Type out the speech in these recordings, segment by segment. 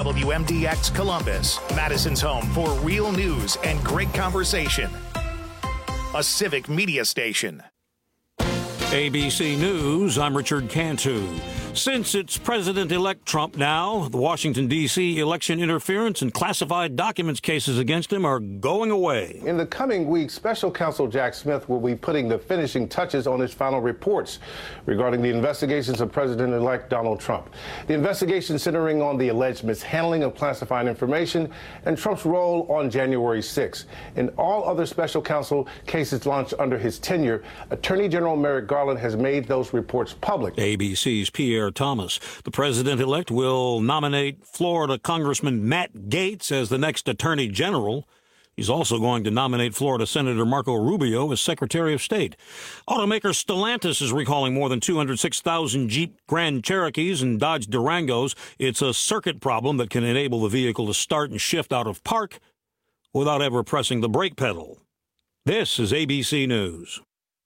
WMDX Columbus, Madison's home for real news and great conversation. A civic media station. ABC News, I'm Richard Cantu. Since it's President-elect Trump now, the Washington, D.C. election interference and classified documents cases against him are going away. In the coming weeks, Special Counsel Jack Smith will be putting the finishing touches on his final reports regarding the investigations of President-elect Donald Trump. The investigation centering on the alleged mishandling of classified information and Trump's role on January 6th. In all other Special Counsel cases launched under his tenure, Attorney General Merrick Garland has made those reports public. ABC's Pierre Thomas. The president-elect will nominate Florida Congressman Matt Gaetz as the next Attorney General. He's also going to nominate Florida Senator Marco Rubio as Secretary of State. Automaker Stellantis is recalling more than 206,000 Jeep Grand Cherokees and Dodge Durangos. It's a circuit problem that can enable the vehicle to start and shift out of park without ever pressing the brake pedal. This is ABC News.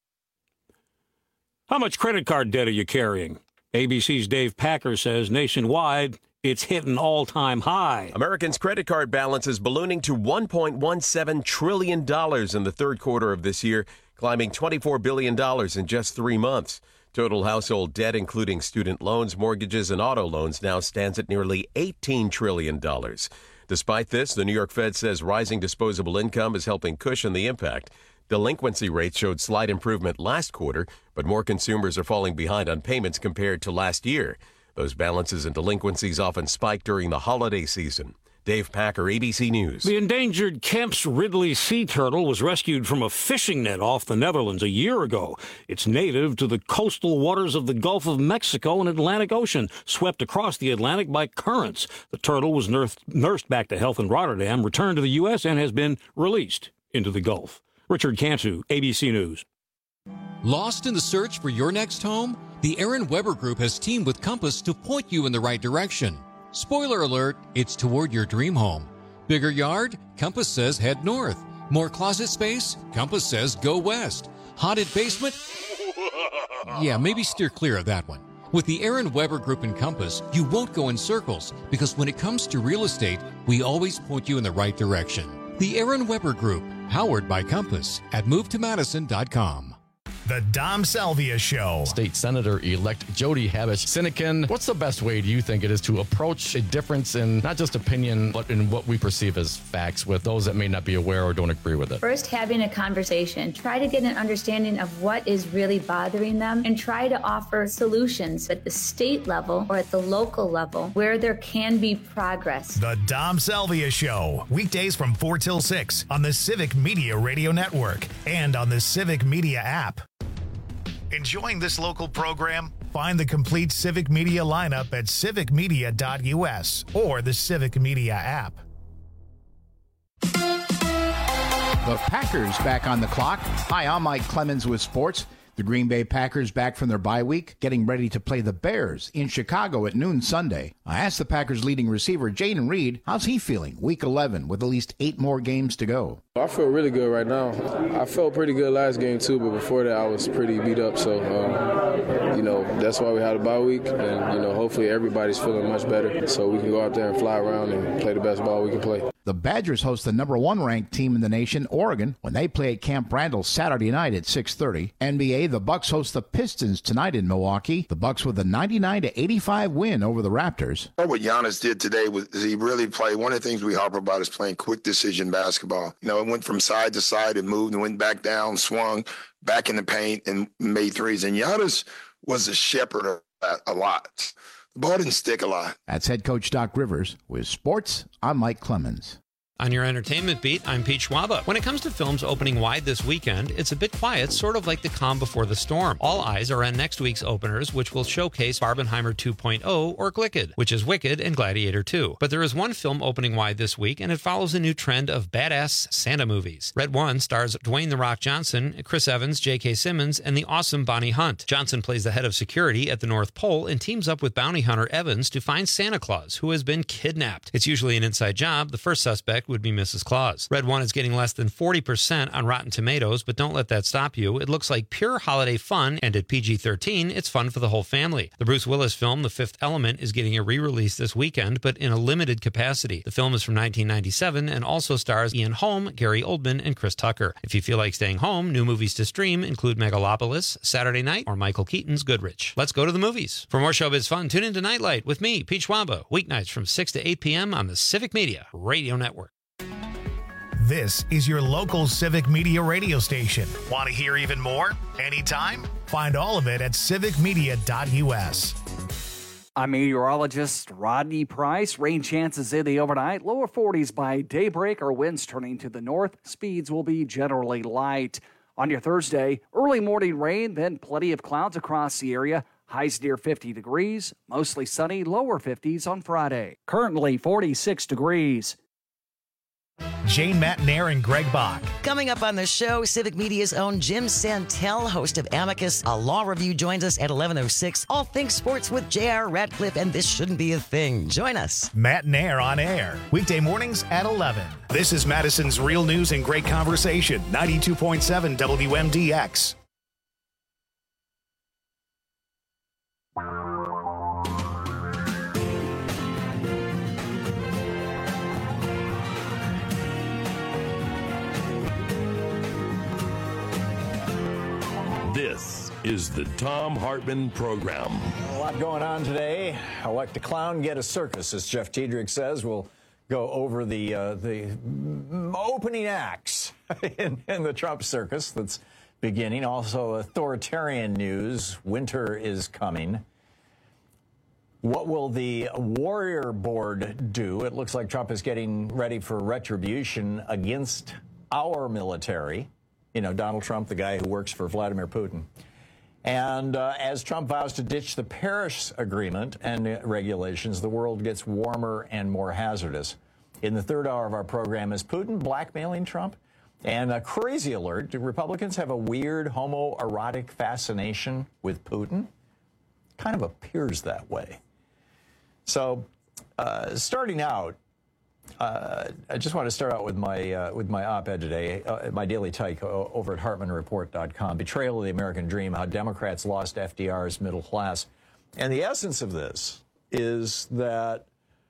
How much credit card debt are you carrying? ABC's Dave Packer says nationwide, it's hit an all-time high. Americans' credit card balance is ballooning to $1.17 trillion in the third quarter of this year, climbing $24 billion in just 3 months. Total household debt, including student loans, mortgages, and auto loans, now stands at nearly $18 trillion. Despite this, the New York Fed says rising disposable income is helping cushion the impact. Delinquency rates showed slight improvement last quarter, but more consumers are falling behind on payments compared to last year. Those balances and delinquencies often spike during the holiday season. Dave Packer, ABC News. The endangered Kemp's Ridley sea turtle was rescued from a fishing net off the Netherlands a year ago. It's native to the coastal waters of the Gulf of Mexico and Atlantic Ocean, swept across the Atlantic by currents. The turtle was nursed back to health in Rotterdam, returned to the U.S., and has been released into the Gulf. Richard Cantu, ABC News. Lost in the search for your next home? The Aaron Weber Group has teamed with Compass to point you in the right direction. Spoiler alert, it's toward your dream home. Bigger yard? Compass says head north. More closet space? Compass says go west. Haunted basement? Yeah, maybe steer clear of that one. With the Aaron Weber Group and Compass, you won't go in circles, because when it comes to real estate, we always point you in the right direction. The Aaron Weber Group, powered by Compass, at movetomadison.com. The Dom Salvia Show. State Senator-elect Jody Habush-Sinekin, what's the best way, do you think, it is to approach a difference in not just opinion, but in what we perceive as facts with those that may not be aware or don't agree with it? First, having a conversation. Try to get an understanding of what is really bothering them and try to offer solutions at the state level or at the local level where there can be progress. The Dom Salvia Show. Weekdays from 4 till 6 on the Civic Media Radio Network and on the Civic Media app. Enjoying this local program? Find the complete Civic Media lineup at civicmedia.us or the Civic Media app. The Packers back on the clock. Hi, I'm Mike Clemens with sports. The Green Bay Packers back from their bye week, getting ready to play the Bears in Chicago at noon Sunday. I asked the Packers leading receiver, Jaden Reed, how's he feeling week 11 with at least 8 more games to go? I feel really good right now. I felt pretty good last game too, but before that I was pretty beat up. So, that's why we had a bye week. And, hopefully everybody's feeling much better so we can go out there and fly around and play the best ball we can play. The Badgers host the number 1 ranked team in the nation, Oregon, when they play at Camp Randall Saturday night at 6:30. NBA, the Bucks host the Pistons tonight in Milwaukee. The Bucks with a 99-85 win over the Raptors. What Giannis did today was he really played. One of the things we harp about is playing quick decision basketball. It went from side to side and moved and went back down, swung back in the paint and made threes. And Giannis was a shepherd of that a lot. The ball didn't stick a lot. That's head coach Doc Rivers. With sports, I'm Mike Clemens. On your entertainment beat, I'm Pete Schwaba. When it comes to films opening wide this weekend, it's a bit quiet, sort of like the calm before the storm. All eyes are on next week's openers, which will showcase Barbenheimer 2.0 or Glicked, which is Wicked and Gladiator 2. But there is one film opening wide this week, and it follows a new trend of badass Santa movies. Red One stars Dwayne "The Rock" Johnson, Chris Evans, J.K. Simmons, and the awesome Bonnie Hunt. Johnson plays the head of security at the North Pole and teams up with bounty hunter Evans to find Santa Claus, who has been kidnapped. It's usually an inside job. The first suspect would be Mrs. Claus. Red One is getting less than 40% on Rotten Tomatoes, but don't let that stop you. It looks like pure holiday fun, and at PG-13, it's fun for the whole family. The Bruce Willis film, The Fifth Element, is getting a re-release this weekend, but in a limited capacity. The film is from 1997 and also stars Ian Holm, Gary Oldman, and Chris Tucker. If you feel like staying home, new movies to stream include Megalopolis, Saturday Night, or Michael Keaton's Goodrich. Let's go to the movies. For more showbiz fun, tune into Nightlight with me, Pete Schwaba, weeknights from 6 to 8 p.m. on the Civic Media Radio Network. This is your local Civic Media radio station. Want to hear even more? Anytime? Find all of it at civicmedia.us. I'm meteorologist Rodney Price. Rain chances in the overnight, lower 40s by daybreak. Our winds turning to the north. Speeds will be generally light. On your Thursday, early morning rain, then plenty of clouds across the area. Highs near 50 degrees, mostly sunny, lower 50s on Friday. Currently 46 degrees. Jane Matnair and Greg Bach. Coming up on the show, Civic Media's own Jim Santel, host of Amicus, a law review, joins us at 11:06. All things sports with J.R. Radcliffe, and this shouldn't be a thing. Join us. Matnair on air, weekday mornings at 11. This is Madison's Real News and Great Conversation, 92.7 WMDX. This is the Thom Hartmann Program. A lot going on today. I'll let the clown get a circus, as Jeff Tiedrich says. We'll go over the opening acts in the Trump circus that's beginning. Also, authoritarian news. Winter is coming. What will the Warrior Board do? It looks like Trump is getting ready for retribution against our military. You know, Donald Trump, the guy who works for Vladimir Putin. And as Trump vows to ditch the Paris Agreement and regulations, the world gets warmer and more hazardous. In the third hour of our program, is Putin blackmailing Trump? And a crazy alert, do Republicans have a weird homoerotic fascination with Putin? Kind of appears that way. So, starting out, I just want to start out with my op-ed today, my daily take over at HartmannReport.com. Betrayal of the American Dream, how Democrats lost FDR's middle class. And the essence of this is that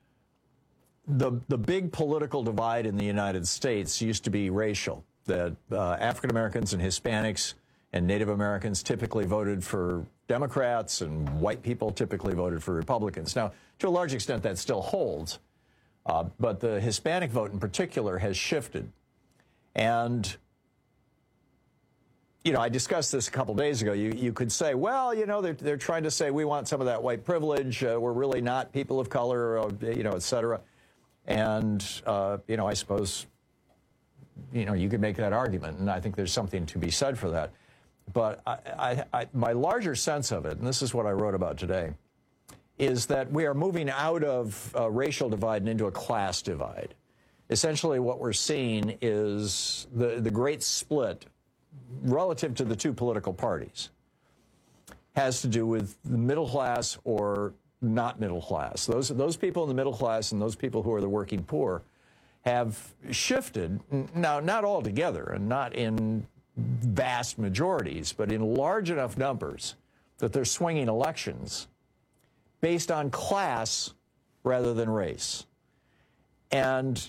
the big political divide in the United States used to be racial, that African Americans and Hispanics and Native Americans typically voted for Democrats and white people typically voted for Republicans. Now, to a large extent, that still holds. But the Hispanic vote in particular has shifted. And, you know, I discussed this a couple days ago. You could say, well, you know, they're trying to say we want some of that white privilege. We're really not people of color, you know, et cetera. And, you know, I suppose, you know, you could make that argument. And I think there's something to be said for that. But my larger sense of it, and this is what I wrote about today, is that we are moving out of a racial divide and into a class divide. Essentially, what we're seeing is the great split relative to the two political parties has to do with the middle class or not middle class. Those people in the middle class and those people who are the working poor have shifted, now not all together and not in vast majorities, but in large enough numbers that they're swinging elections based on class rather than race. And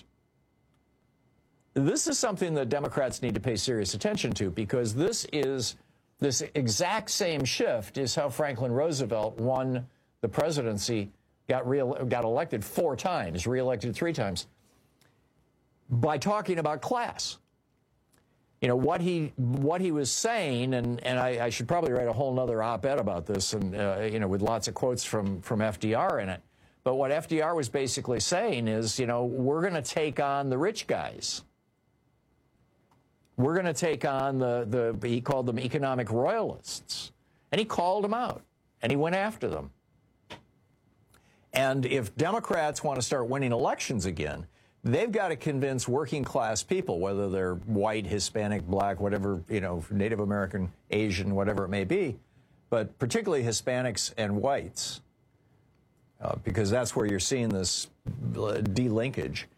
this is something that Democrats need to pay serious attention to, because this exact same shift is how Franklin Roosevelt won the presidency, got elected 4 times, reelected 3 times, by talking about class. You know, what he was saying, and I should probably write a whole nother op-ed about this, and you know, with lots of quotes from FDR in it. But what FDR was basically saying is, you know, we're going to take on the rich guys. We're going to take on he called them economic royalists. And he called them out, and he went after them. And if Democrats want to start winning elections again, they've got to convince working class people, whether they're white, Hispanic, black, whatever, you know, Native American, Asian, whatever it may be, but particularly Hispanics and whites, because that's where you're seeing this delinkage.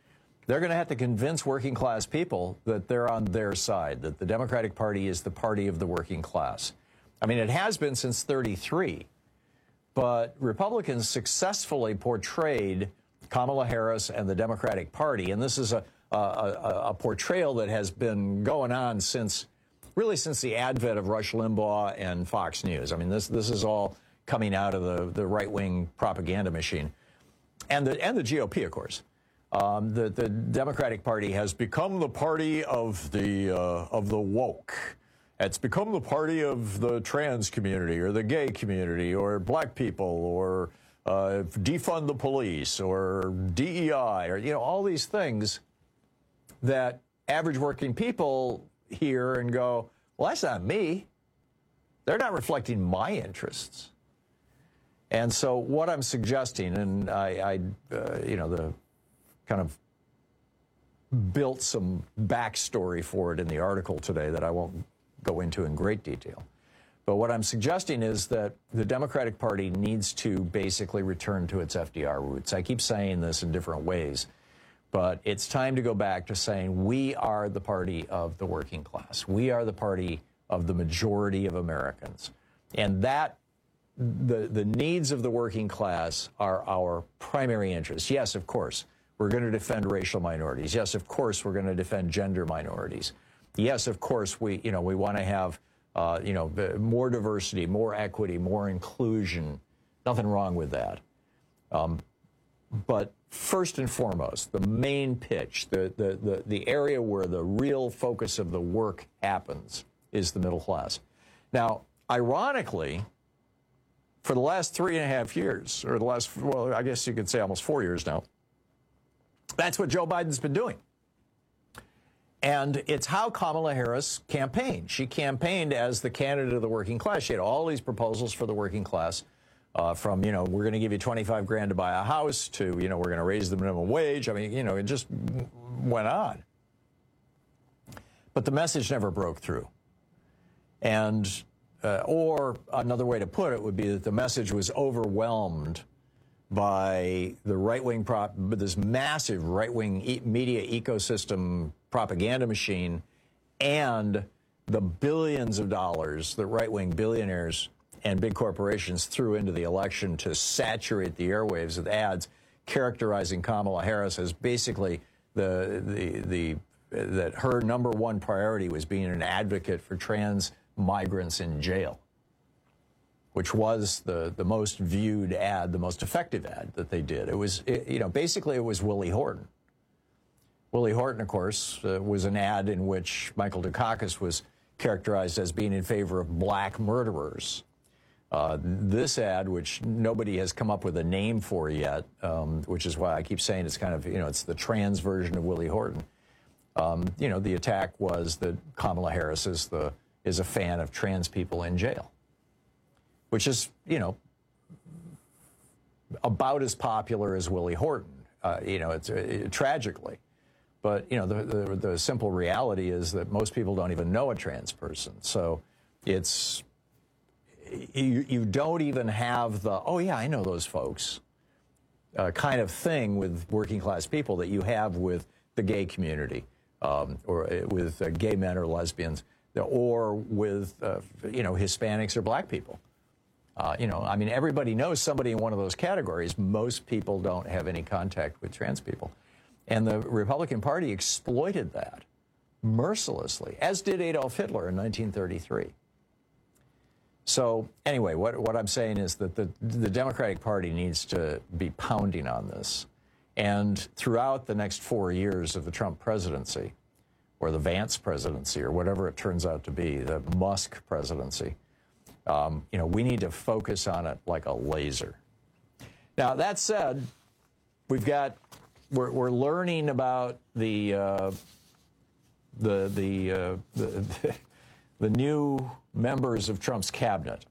They're going to have to convince working class people that they're on their side, that the Democratic Party is the party of the working class. I mean, it has been since 1933, but Republicans successfully portrayed Kamala Harris and the Democratic Party, and this is a portrayal that has been going on since the advent of Rush Limbaugh and Fox News. I mean, this is all coming out of the right-wing propaganda machine, and the GOP, of course. The Democratic Party has become the party of the woke. It's become the party of the trans community or the gay community or black people or defund the police or DEI or, all these things that average working people hear and go, well, that's not me. They're not reflecting my interests. And so what I'm suggesting, and I kind of built some backstory for it in the article today that I won't go into in great detail. But what I'm suggesting is that the Democratic Party needs to basically return to its FDR roots. I keep saying this in different ways, but it's time to go back to saying we are the party of the working class. We are the party of the majority of Americans. And that the needs of the working class are our primary interest. Yes, of course, we're going to defend racial minorities. Yes, of course, we're going to defend gender minorities. Yes, of course, we want to have, more diversity, more equity, more inclusion. Nothing wrong with that. But first and foremost, the main pitch, the area where the real focus of the work happens is the middle class. Now, ironically, for the last 3.5 years, or I guess you could say almost 4 years now, that's what Joe Biden's been doing. And it's how Kamala Harris campaigned. She campaigned as the candidate of the working class. She had all these proposals for the working class, from, we're going to give you $25,000 to buy a house to, we're going to raise the minimum wage. I mean, it just went on. But the message never broke through. And, or another way to put it would be that the message was overwhelmed by the right-wing this massive right-wing media ecosystem propaganda machine and the billions of dollars that right-wing billionaires and big corporations threw into the election to saturate the airwaves with ads characterizing Kamala Harris as basically that her number one priority was being an advocate for trans migrants in jail, which was the most viewed ad, the most effective ad that they did. It was, basically it was Willie Horton. Willie Horton, of course, was an ad in which Michael Dukakis was characterized as being in favor of black murderers. This ad, which nobody has come up with a name for yet, which is why I keep saying it's kind of, it's the trans version of Willie Horton. The attack was that Kamala Harris is a fan of trans people in jail, which is, about as popular as Willie Horton, it's tragically. But, the simple reality is that most people don't even know a trans person. So it's, you don't even have the, oh, yeah, I know those folks kind of thing with working class people that you have with the gay community or with gay men or lesbians or with, Hispanics or black people. Everybody knows somebody in one of those categories. Most people don't have any contact with trans people. And the Republican Party exploited that mercilessly, as did Adolf Hitler in 1933. So anyway, what I'm saying is that the Democratic Party needs to be pounding on this. And throughout the next 4 years of the Trump presidency, or the Vance presidency, or whatever it turns out to be, the Musk presidency, we need to focus on it like a laser. Now, that said, we're learning about the new members of Trump's cabinet.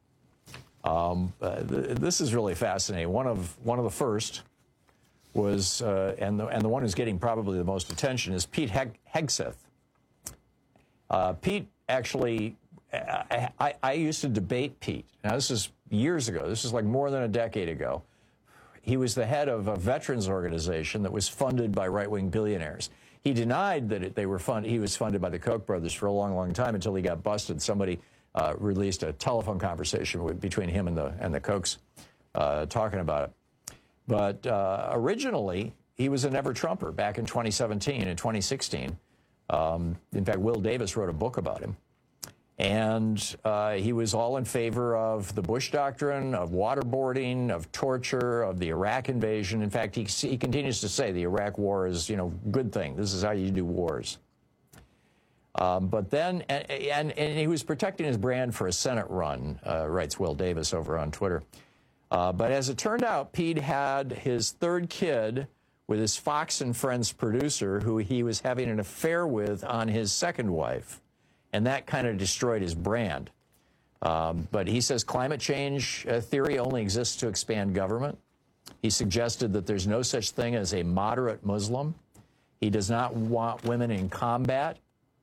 This is really fascinating. One of the first was, and the one who's getting probably the most attention is Pete Hegseth. Pete actually, I used to debate Pete. Now, this is years ago. This is like more than a decade ago. he was the head of a veterans organization that was funded by right-wing billionaires. He denied that he was funded by the Koch brothers for a long, long time until he got busted. Somebody released a telephone conversation between him and the Kochs talking about it. But originally, he was a never-Trumper back in 2017 and 2016. In fact, Will Davis wrote a book about him. And he was all in favor of the Bush doctrine, of waterboarding, of torture, of the Iraq invasion. In fact, he continues to say the Iraq war is, good thing. This is how you do wars. But then, and he was protecting his brand for a Senate run, writes Will Davis over on Twitter. But as it turned out, Pete had his third kid with his Fox and Friends producer, who he was having an affair with on his second wife. And that kind of destroyed his brand. But he says climate change theory only exists to expand government. He suggested that there's no such thing as a moderate Muslim. He does not want women in combat.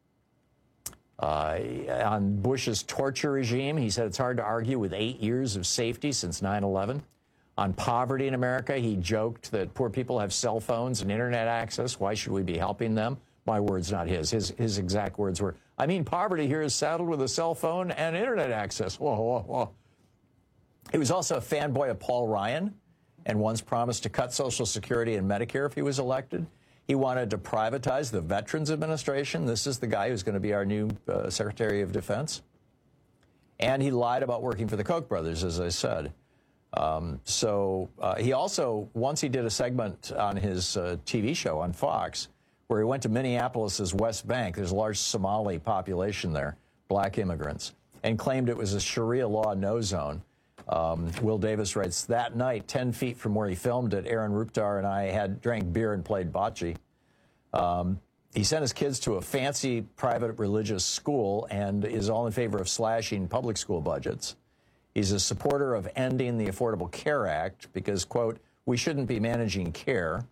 On Bush's torture regime, he said it's hard to argue with 8 years of safety since 9/11. On poverty in America, he joked that poor people have cell phones and internet access. Why should we be helping them? My words, not his. His exact words were, I mean, poverty here is saddled with a cell phone and internet access. Whoa, whoa, whoa. He was also a fanboy of Paul Ryan and once promised to cut Social Security and Medicare if he was elected. He wanted to privatize the Veterans Administration. This is the guy who's going to be our new Secretary of Defense. And he lied about working for the Koch brothers, as I said. He also, once he did a segment on his TV show on Fox, where he went to Minneapolis's West Bank, there's a large Somali population there, black immigrants, and claimed it was a Sharia law no zone. Will Davis writes, that night, 10 feet from where he filmed it, Aaron Ruptar and I drank beer and played bocce. He sent his kids to a fancy private religious school and is all in favor of slashing public school budgets. He's a supporter of ending the Affordable Care Act because, quote, we shouldn't be managing care.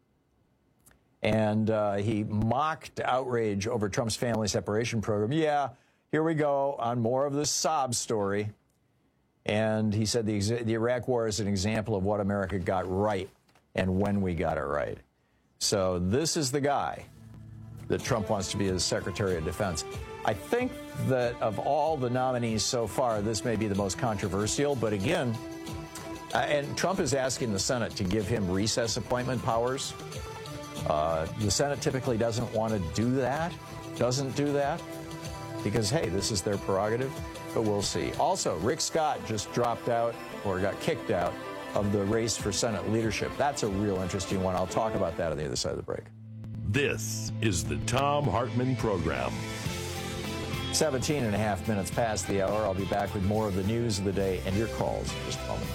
And he mocked outrage over Trump's family separation program. Yeah, here we go on more of this sob story. And he said the Iraq war is an example of what America got right and when we got it right. So this is the guy that Trump wants to be his Secretary of Defense. I think that of all the nominees so far, this may be the most controversial. But again, and Trump is asking the Senate to give him recess appointment powers. The Senate typically doesn't want to do that, because, hey, this is their prerogative, but we'll see. Also, Rick Scott just dropped out or got kicked out of the race for Senate leadership. That's a real interesting one. I'll talk about that on the other side of the break. This is the Thom Hartmann Program. 17 and a half minutes past the hour. I'll be back with more of the news of the day and your calls in just a moment.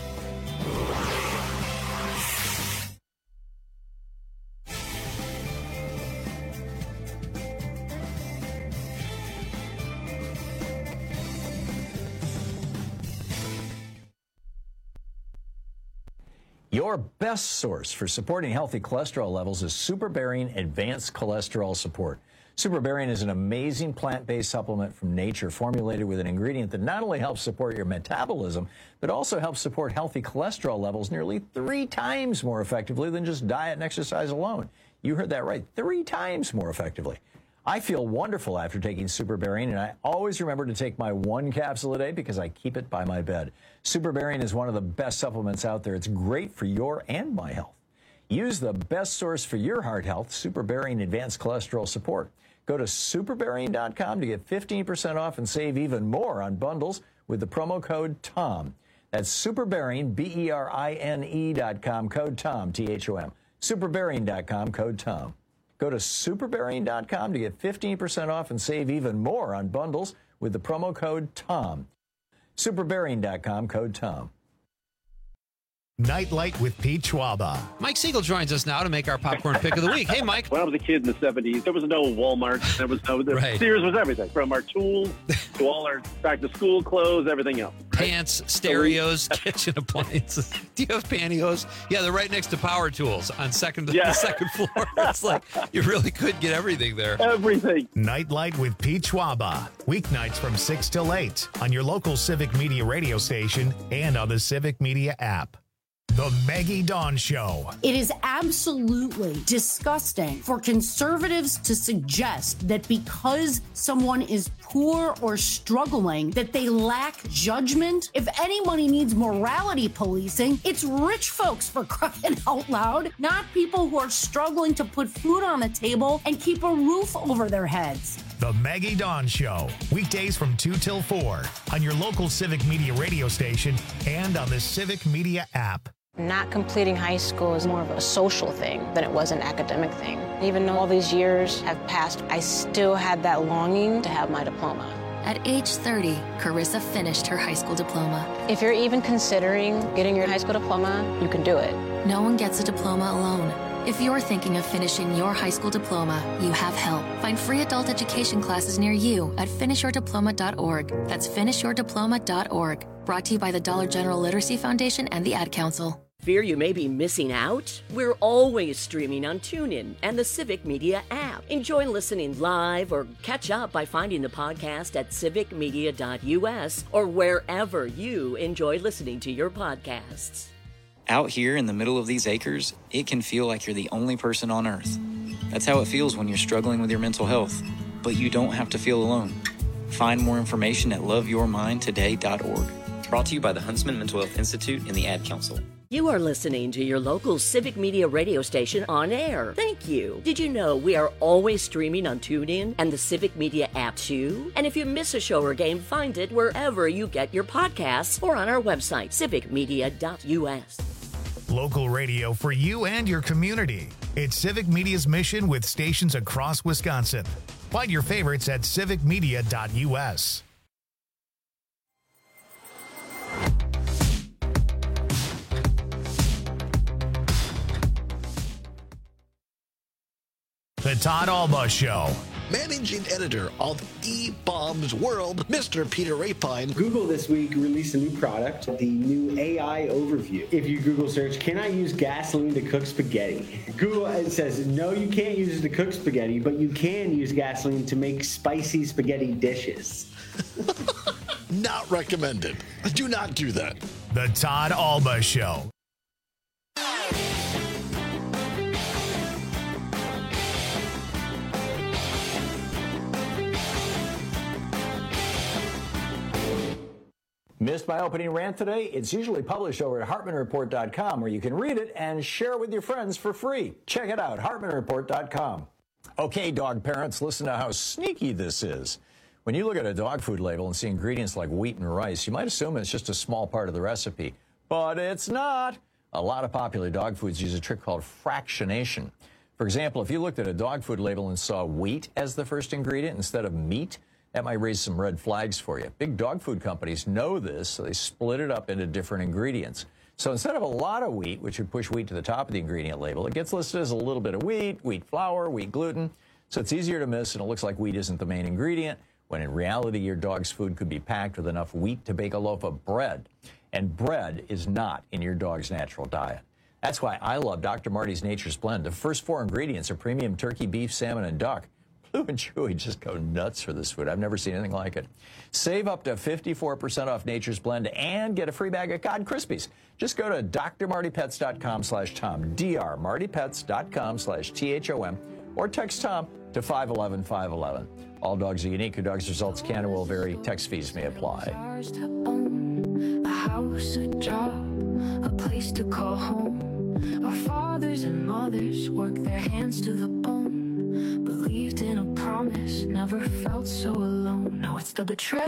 Your best source for supporting healthy cholesterol levels is SuperBarian Advanced Cholesterol Support. SuperBarian is an amazing plant-based supplement from nature formulated with an ingredient that not only helps support your metabolism, but also helps support healthy cholesterol levels nearly 3 times more effectively than just diet and exercise alone. You heard that right, 3 times more effectively. I feel wonderful after taking SuperBarian, and I always remember to take my 1 capsule a day because I keep it by my bed. SuperBarian is one of the best supplements out there. It's great for your and my health. Use the best source for your heart health, SuperBarian Advanced Cholesterol Support. Go to superbarian.com to get 15% off and save even more on bundles with the promo code TOM. That's SuperBarian, BERINE.com, code TOM, THOM. SuperBarian.com, code TOM. Go to superbarian.com to get 15% off and save even more on bundles with the promo code TOM. Superbarian.com, code TOM. Nightlight with Pete Schwaba. Mike Siegel joins us now to make our popcorn pick of the week. Hey, Mike. When I was a kid in the 70s, there was no Walmart. There was no right. Sears was everything, from our tools to all our back-to-school clothes, everything else. Right? Pants, stereos, kitchen appliances. Do you have pantyhose? Yeah, they're right next to power tools on the second floor. It's like you really could get everything there. Everything. Nightlight with Pete Schwaba. Weeknights from 6 till 8 on your local Civic Media radio station and on the Civic Media app. The Maggie Dawn Show. It is absolutely disgusting for conservatives to suggest that because someone is poor or struggling, that they lack judgment. If anybody needs morality policing, it's rich folks, for crying out loud, not people who are struggling to put food on the table and keep a roof over their heads. The Maggie Dawn Show, weekdays from 2 till 4 on your local Civic Media radio station and on the Civic Media app. Not completing high school is more of a social thing than it was an academic thing. Even though all these years have passed, I still had that longing to have my diploma. At age 30, Carissa finished her high school diploma. If you're even considering getting your high school diploma, you can do it. No one gets a diploma alone. If you're thinking of finishing your high school diploma, you have help. Find free adult education classes near you at finishyourdiploma.org. That's finishyourdiploma.org. Brought to you by the Dollar General Literacy Foundation and the Ad Council. Fear you may be missing out? We're always streaming on TuneIn and the Civic Media app. Enjoy listening live or catch up by finding the podcast at civicmedia.us or wherever you enjoy listening to your podcasts. Out here in the middle of these acres, it can feel like you're the only person on Earth. That's how it feels when you're struggling with your mental health. But you don't have to feel alone. Find more information at loveyourmindtoday.org. Brought to you by the Huntsman Mental Health Institute and the Ad Council. You are listening to your local Civic Media radio station on air. Thank you. Did you know we are always streaming on TuneIn and the Civic Media app too? And if you miss a show or game, find it wherever you get your podcasts or on our website, civicmedia.us. Local radio for you and your community. It's Civic Media's mission with stations across Wisconsin. Find your favorites at civicmedia.us. The Todd Alba Show. Managing editor of eBaum's World, Mr. Peter Rapine. Google this week released a new product, the new AI Overview. If you Google search, can I use gasoline to cook spaghetti? Google it says, no, you can't use it to cook spaghetti, but you can use gasoline to make spicy spaghetti dishes. Not recommended. Do not do that. The Todd Alba Show. Missed my opening rant today? It's usually published over at HartmanReport.com, where you can read it and share it with your friends for free. Check it out, HartmanReport.com. Okay, dog parents, listen to how sneaky this is. When you look at a dog food label and see ingredients like wheat and rice, you might assume it's just a small part of the recipe. But it's not. A lot of popular dog foods use a trick called fractionation. For example, if you looked at a dog food label and saw wheat as the first ingredient instead of meat, that might raise some red flags for you. Big dog food companies know this, so they split it up into different ingredients. So instead of a lot of wheat, which would push wheat to the top of the ingredient label, it gets listed as a little bit of wheat, wheat flour, wheat gluten. So it's easier to miss, and it looks like wheat isn't the main ingredient, when in reality your dog's food could be packed with enough wheat to bake a loaf of bread. And bread is not in your dog's natural diet. That's why I love Dr. Marty's Nature's Blend. The first 4 ingredients are premium turkey, beef, salmon, and duck. Blue and Chewy just go nuts for this food. I've never seen anything like it. Save up to 54% off Nature's Blend and get a free bag of Cod Krispies. Just go to drmartypets.com/Tom, drmartypets.com/THOM, or text Tom to 511-511. All dogs are unique. Your dog's results can and will vary. Text fees may apply. A house, a job, a place to call home. Our fathers and mothers worked their hands to the bone. Believed in a promise, never felt so alone. Now it's the betrayal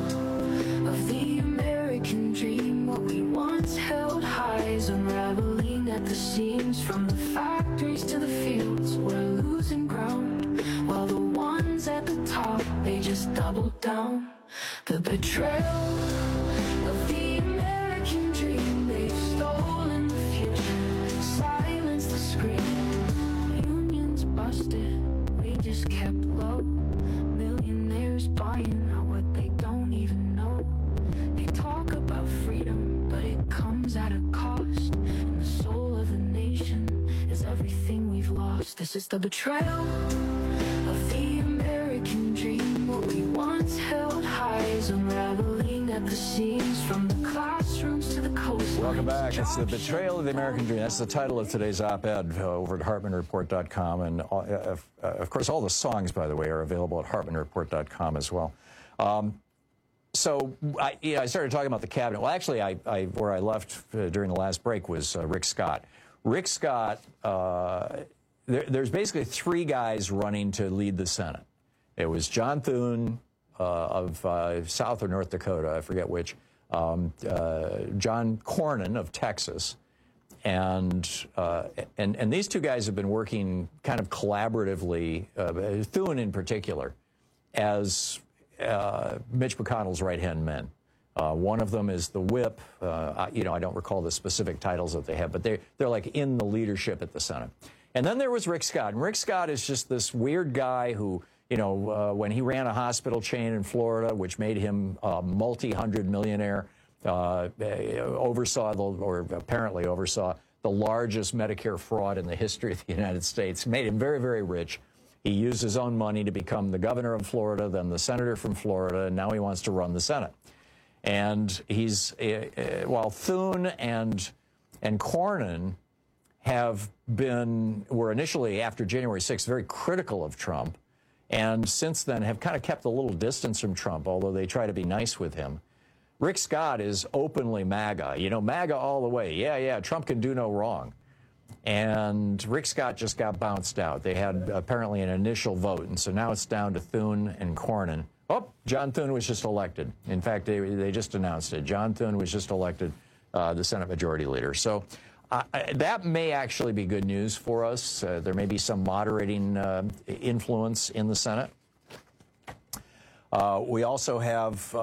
of the American dream. What we once held high is unraveling at the seams. From the factories to the fields, we're losing ground, while the ones at the top, they just double down. The betrayal of the American dream. They've stolen the future, silenced the scream. Unions busted, we just kept low. Millionaires buying out what they don't even know. They talk about freedom, but it comes at a cost. And the soul of the nation is everything we've lost. This is the betrayal of the American dream. What we once held high is unraveling that proceeds from the classrooms to the coast. Welcome back. It's The Betrayal of the American Dream. That's the title of today's op-ed over at HartmanReport.com. And, of course, all the songs, by the way, are available at HartmanReport.com as well. So I started talking about the cabinet. Well, actually, where I left during the last break was Rick Scott. Rick Scott, there's basically three guys running to lead the Senate. It was John Thune of South or North Dakota, I forget which, John Cornyn of Texas, and these two guys have been working kind of collaboratively, Thune in particular, as Mitch McConnell's right-hand men. One of them is the whip. I don't recall the specific titles that they have, but they're like in the leadership at the Senate. And then there was Rick Scott. And Rick Scott is just this weird guy who, when he ran a hospital chain in Florida, which made him a multi-hundred millionaire, apparently oversaw the largest Medicare fraud in the history of the United States, made him very, very rich. He used his own money to become the governor of Florida, then the senator from Florida, and now he wants to run the Senate. And while Thune and Cornyn were initially, after January 6th, very critical of Trump, and since then have kind of kept a little distance from Trump, although they try to be nice with him. Rick Scott is openly MAGA, MAGA all the way. Yeah, Trump can do no wrong. And Rick Scott just got bounced out. They had apparently an initial vote, and so now it's down to Thune and Cornyn. Oh, John Thune was just elected. In fact, they just announced it. John Thune was just elected the Senate Majority Leader. So that may actually be good news for us. There may be some moderating influence in the Senate. We also have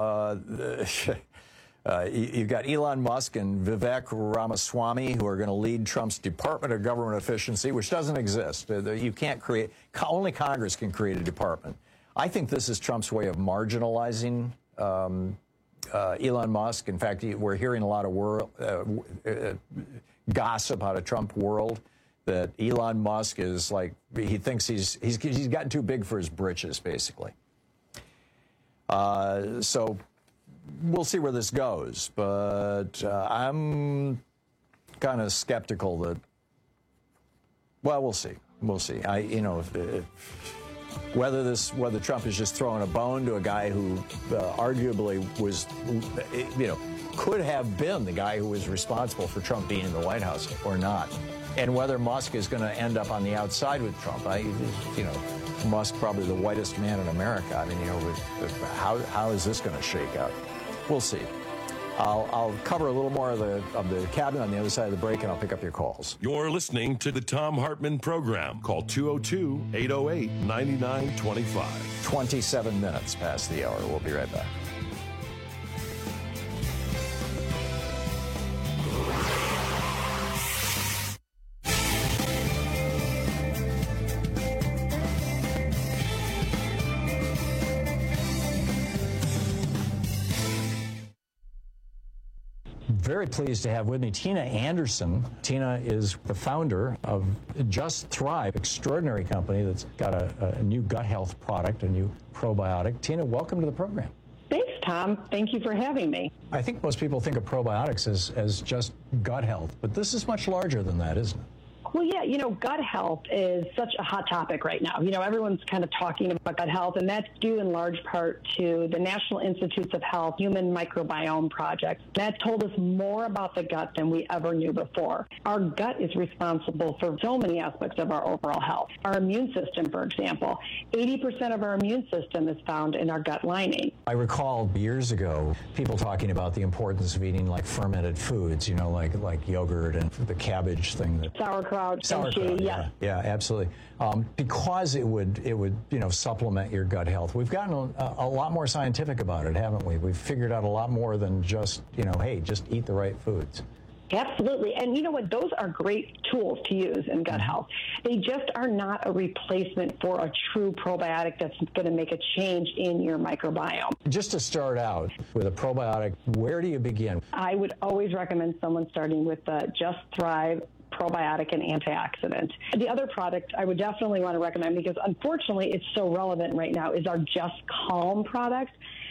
you've got Elon Musk and Vivek Ramaswamy, who are going to lead Trump's Department of Government Efficiency, which doesn't exist. You can't create, only Congress can create a department. I think this is Trump's way of marginalizing Elon Musk. In fact, we're hearing a lot of gossip out of Trump world that Elon Musk is like, he thinks he's gotten too big for his britches, basically. So we'll see where this goes, but I'm kind of skeptical that, well, we'll see. We'll see. Whether Trump is just throwing a bone to a guy who arguably was, could have been the guy who was responsible for Trump being in the White House or not, and whether Musk is going to end up on the outside with Trump. Musk probably the whitest man in America. I mean, how is this going to shake out? We'll see. I'll cover a little more of the cabinet on the other side of the break, and I'll pick up your calls. You're listening to the Thom Hartmann Program. Call 202-808-9925. 27 minutes past the hour. We'll be right back. Very pleased to have with me Tina Anderson. Tina is the founder of Just Thrive, extraordinary company that's got a new gut health product, a new probiotic. Tina, welcome to the program. Thanks, Tom. Thank you for having me. I think most people think of probiotics as just gut health, but this is much larger than that, isn't it? Well, yeah, gut health is such a hot topic right now. Everyone's kind of talking about gut health, and that's due in large part to the National Institutes of Health Human Microbiome Project. That told us more about the gut than we ever knew before. Our gut is responsible for so many aspects of our overall health. Our immune system, for example, 80% of our immune system is found in our gut lining. I recall years ago people talking about the importance of eating like fermented foods, like yogurt and the cabbage thing. Sauerkraut. Yeah, absolutely. Because it would supplement your gut health. We've gotten a lot more scientific about it, haven't we? We've figured out a lot more than just, hey, just eat the right foods. Absolutely. And you know what? Those are great tools to use in gut health. They just are not a replacement for a true probiotic that's going to make a change in your microbiome. Just to start out with a probiotic, where do you begin? I would always recommend someone starting with the Just Thrive probiotic and antioxidant. The other product I would definitely want to recommend, because unfortunately it's so relevant right now, is our Just Calm product.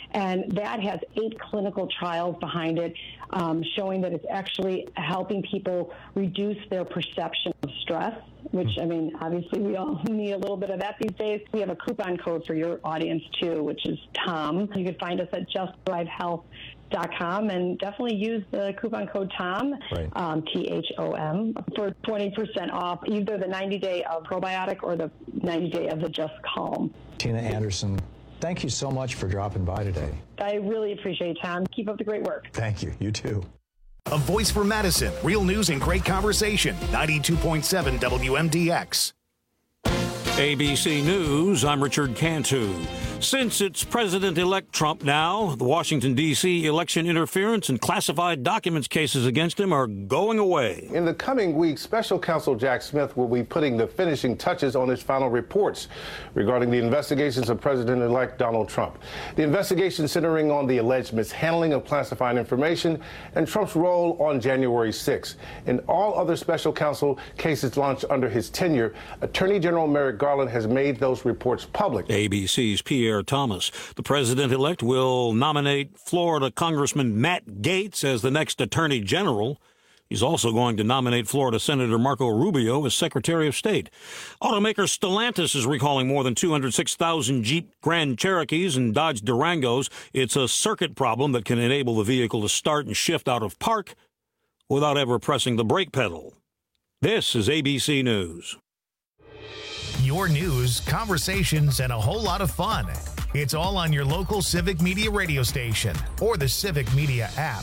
And that has 8 clinical trials behind it, showing that it's actually helping people reduce their perception of stress, which, I mean, obviously we all need a little bit of that these days. We have a coupon code for your audience, too, which is TOM. You can find us at justthrivehealth.com and definitely use the coupon code TOM, right. THOM, for 20% off either the 90-day of probiotic or the 90-day of the Just Calm. Tina Anderson, thank you so much for dropping by today. I really appreciate it, Tom. Keep up the great work. Thank you. You too. A voice for Madison. Real news and great conversation. 92.7 WMDX. ABC News, I'm Richard Cantu. Since it's President-elect Trump now, the Washington, D.C. election interference and classified documents cases against him are going away. In the coming weeks, Special Counsel Jack Smith will be putting the finishing touches on his final reports regarding the investigations of President-elect Donald Trump. The investigation centering on the alleged mishandling of classified information and Trump's role on January 6th. In all other Special Counsel cases launched under his tenure, Attorney General Merrick Garland has made those reports public. ABC's Pierre Thomas. The president-elect will nominate Florida Congressman Matt Gaetz as the next Attorney General. He's also going to nominate Florida Senator Marco Rubio as Secretary of State. Automaker Stellantis is recalling more than 206,000 Jeep Grand Cherokees and Dodge Durangos. It's a circuit problem that can enable the vehicle to start and shift out of park without ever pressing the brake pedal. This is ABC News. Your news, conversations, and a whole lot of fun. It's all on your local Civic Media radio station or the Civic Media app.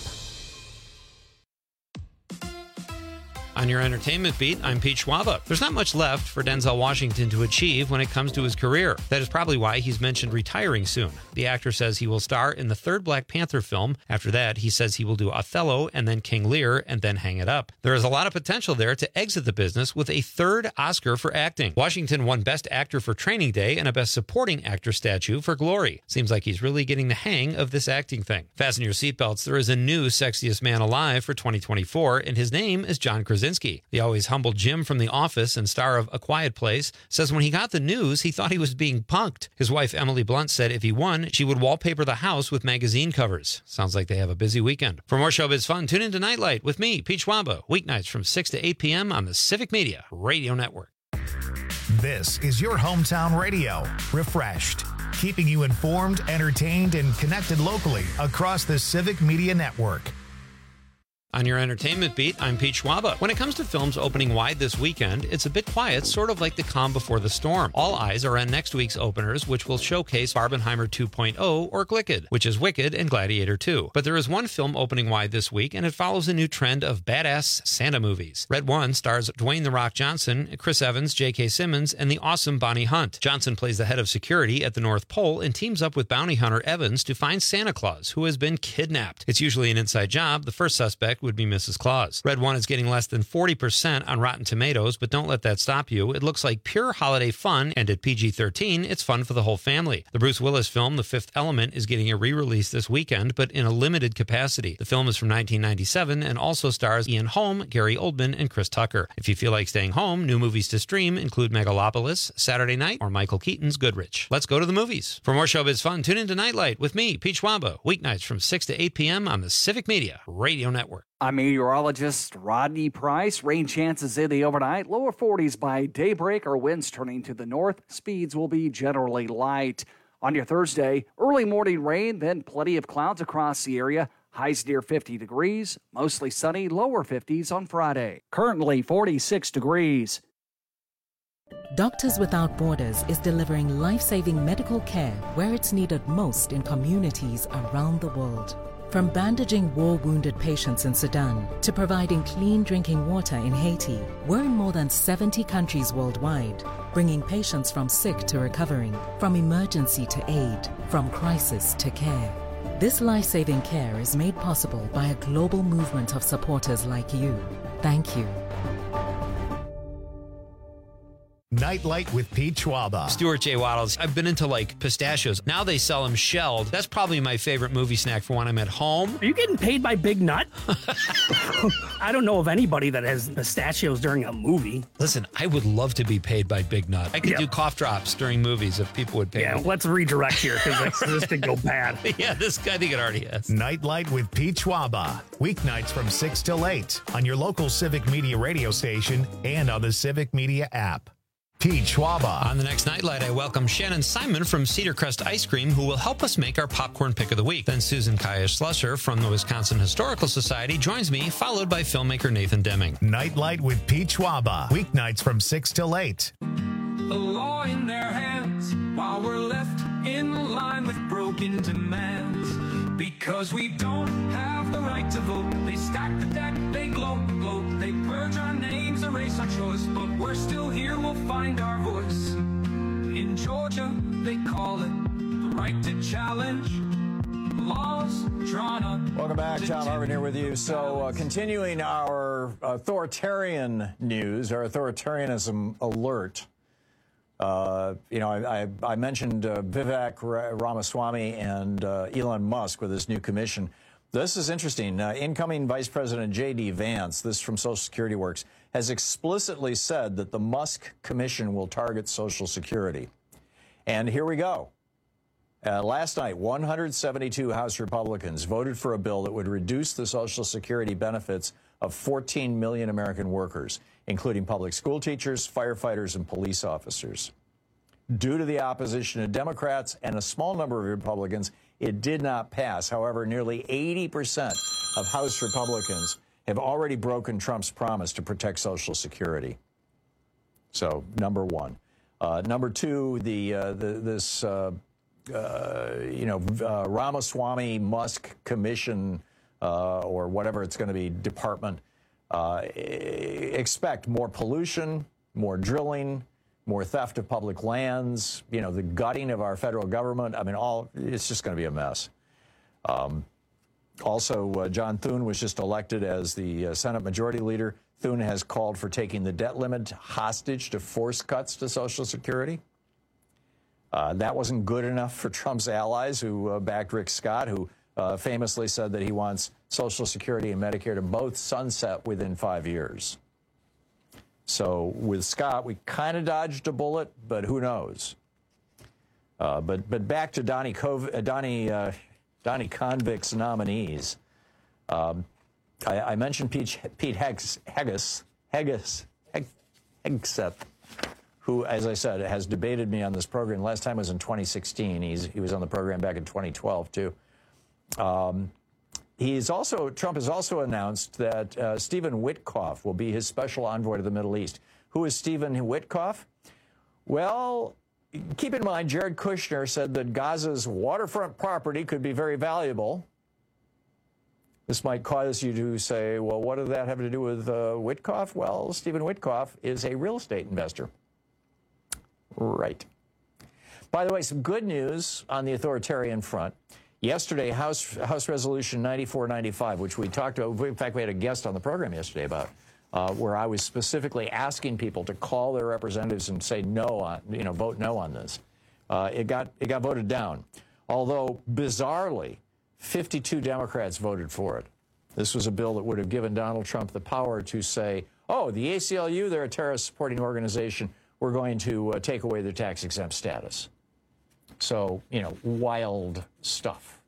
On your entertainment beat, I'm Pete Schwaba. There's not much left for Denzel Washington to achieve when it comes to his career. That is probably why he's mentioned retiring soon. The actor says he will star in the 3rd Black Panther film. After that, he says he will do Othello and then King Lear and then hang it up. There is a lot of potential there to exit the business with a 3rd Oscar for acting. Washington won Best Actor for Training Day and a Best Supporting Actor statue for Glory. Seems like he's really getting the hang of this acting thing. Fasten your seatbelts. There is a new Sexiest Man Alive for 2024, and his name is John Krasinski. The always humble Jim from The Office and star of A Quiet Place says when he got the news, he thought he was being punked. His wife, Emily Blunt, said if he won, she would wallpaper the house with magazine covers. Sounds like they have a busy weekend. For more showbiz fun, tune into Nightlight with me, Pete Schwaba, weeknights from 6 to 8 p.m. on the Civic Media Radio Network. This is your hometown radio, refreshed, keeping you informed, entertained, and connected locally across the Civic Media Network. On your entertainment beat, I'm Pete Schwaba. When it comes to films opening wide this weekend, it's a bit quiet, sort of like the calm before the storm. All eyes are on next week's openers, which will showcase Barbenheimer 2.0 or Glicked, which is Wicked and Gladiator 2. But there is one film opening wide this week, and it follows a new trend of badass Santa movies. Red One stars Dwayne "The Rock" Johnson, Chris Evans, J.K. Simmons, and the awesome Bonnie Hunt. Johnson plays the head of security at the North Pole and teams up with bounty hunter Evans to find Santa Claus, who has been kidnapped. It's usually an inside job. The first suspect would be Mrs. Claus. Red One is getting less than 40% on Rotten Tomatoes, but don't let that stop you. It looks like pure holiday fun, and at PG-13, it's fun for the whole family. The Bruce Willis film, The Fifth Element, is getting a re-release this weekend, but in a limited capacity. The film is from 1997 and also stars Ian Holm, Gary Oldman, and Chris Tucker. If you feel like staying home, new movies to stream include Megalopolis, Saturday Night, or Michael Keaton's Goodrich. Let's go to the movies. For more showbiz fun, tune into Nightlight with me, Pete Schwaba, weeknights from 6 to 8 p.m. on the Civic Media Radio Network. I'm meteorologist Rodney Price. Rain chances in the overnight, lower 40s by daybreak, or winds turning to the north. Speeds will be generally light. On your Thursday, early morning rain, then plenty of clouds across the area. Highs near 50 degrees, mostly sunny, lower 50s on Friday. Currently 46 degrees. Doctors Without Borders is delivering life-saving medical care where it's needed most in communities around the world. From bandaging war-wounded patients in Sudan to providing clean drinking water in Haiti, we're in more than 70 countries worldwide, bringing patients from sick to recovering, from emergency to aid, from crisis to care. This life-saving care is made possible by a global movement of supporters like you. Thank you. Nightlight with Pete Schwaba. Stuart J. Waddles. I've been into like pistachios. Now they sell them shelled. That's probably my favorite movie snack for when I'm at home. Are you getting paid by Big Nut? I don't know of anybody that has pistachios during a movie. Listen, I would love to be paid by Big Nut. I could do cough drops during movies if people would pay me. Yeah, let's redirect here because this could go bad. Yeah, I think it already has. Nightlight with Pete Schwaba. Weeknights from 6 till 8 on your local Civic Media radio station and on the Civic Media app. Pete Schwaba. On the next Nightlight, I welcome Shannon Simon from Cedar Crest Ice Cream, who will help us make our popcorn pick of the week. Then Susan Kaya-Slusser from the Wisconsin Historical Society joins me, followed by filmmaker Nathan Deming. Nightlight with Pete Schwaba. Weeknights from 6 till 8. The law in their hands while we're left in line with broken demands. Because we don't have the right to vote. They stack the deck, they gloat, they purge our names, erase our choice. But we're still here, we'll find our voice. In Georgia, they call it the right to challenge. Laws drawn up. Welcome back. Tom Hartman here with you. So continuing our authoritarian news, our authoritarianism alert. I mentioned Vivek Ramaswamy and Elon Musk with his new commission. This is interesting. Incoming Vice President J.D. Vance, this from Social Security Works, has explicitly said that the Musk commission will target Social Security. And here we go. Last night, 172 House Republicans voted for a bill that would reduce the Social Security benefits of 14 million American workers, including public school teachers, firefighters, and police officers. Due to the opposition of Democrats and a small number of Republicans, it did not pass. However, nearly 80% of House Republicans have already broken Trump's promise to protect Social Security. So, number one. Number two, Ramaswamy Musk Commission, or whatever it's going to be, department, expect more pollution, more drilling, more theft of public lands, the gutting of our federal government. I mean, it's just going to be a mess. Also, John Thune was just elected as the Senate Majority Leader. Thune has called for taking the debt limit hostage to force cuts to Social Security. That wasn't good enough for Trump's allies who backed Rick Scott, who famously said that he wants Social Security and Medicare to both sunset within 5 years. So with Scott, we kind of dodged a bullet, but who knows? But back to Donnie Convict's nominees. I mentioned Pete Hegseth, who, as I said, has debated me on this program. Last time was in 2016. He was on the program back in 2012, too. Trump has also announced that Stephen Witkoff will be his special envoy to the Middle East. Who is Stephen Witkoff? Well, keep in mind, Jared Kushner said that Gaza's waterfront property could be very valuable. This might cause you to say, well, what does that have to do with Witkoff? Well, Stephen Witkoff is a real estate investor. Right. By the way, some good news on the authoritarian front. Yesterday, House Resolution 9495, which we talked about, in fact, we had a guest on the program yesterday about, where I was specifically asking people to call their representatives and say no on, vote no on this. It got voted down. Although, bizarrely, 52 Democrats voted for it. This was a bill that would have given Donald Trump the power to say, oh, the ACLU, they're a terrorist-supporting organization. We're going to take away their tax-exempt status. So, wild stuff.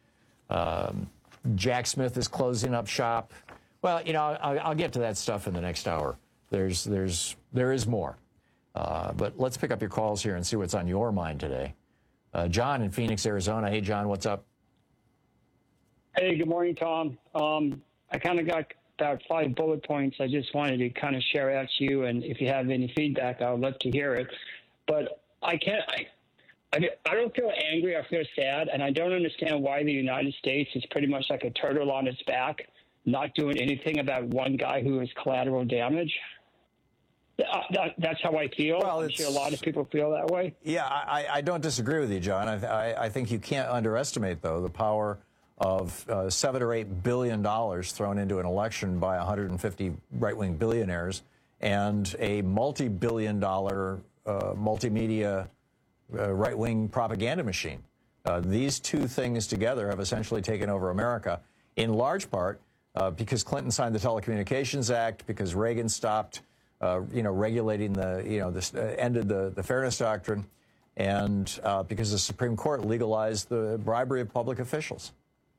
Jack Smith is closing up shop. Well, I'll get to that stuff in the next hour. There is more. But let's pick up your calls here and see what's on your mind today. John in Phoenix, Arizona. Hey, John, what's up? Hey, good morning, Tom. I kind of got about 5 bullet points I just wanted to kind of share out to you, and if you have any feedback, I would love to hear it. But I don't feel angry. I feel sad, and I don't understand why the United States is pretty much like a turtle on its back, not doing anything about one guy who is collateral damage. That's how I feel. Well, I'm sure a lot of people feel that way. Yeah, I don't disagree with you, John. I think you can't underestimate, though, the power of $7 or $8 billion thrown into an election by 150 right-wing billionaires and a multi-billion-dollar multimedia right-wing propaganda machine. These two things together have essentially taken over America, in large part because Clinton signed the Telecommunications Act, because Reagan stopped, regulating ended the Fairness Doctrine, and because the Supreme Court legalized the bribery of public officials.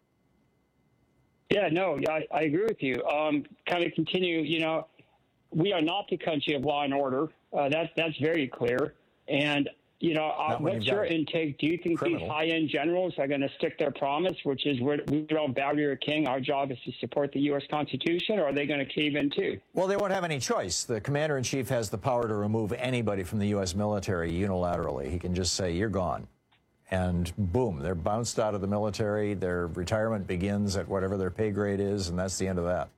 Yeah, no, I agree with you. Kind of continue, we are not the country of law and order. That's very clear. And, what's your intake? Do you think these high-end generals are going to stick their promise, which is we don't bow to your king, our job is to support the U.S. Constitution, or are they going to cave in too? Well, they won't have any choice. The commander-in-chief has the power to remove anybody from the U.S. military unilaterally. He can just say, you're gone. And boom, they're bounced out of the military. Their retirement begins at whatever their pay grade is, and that's the end of that.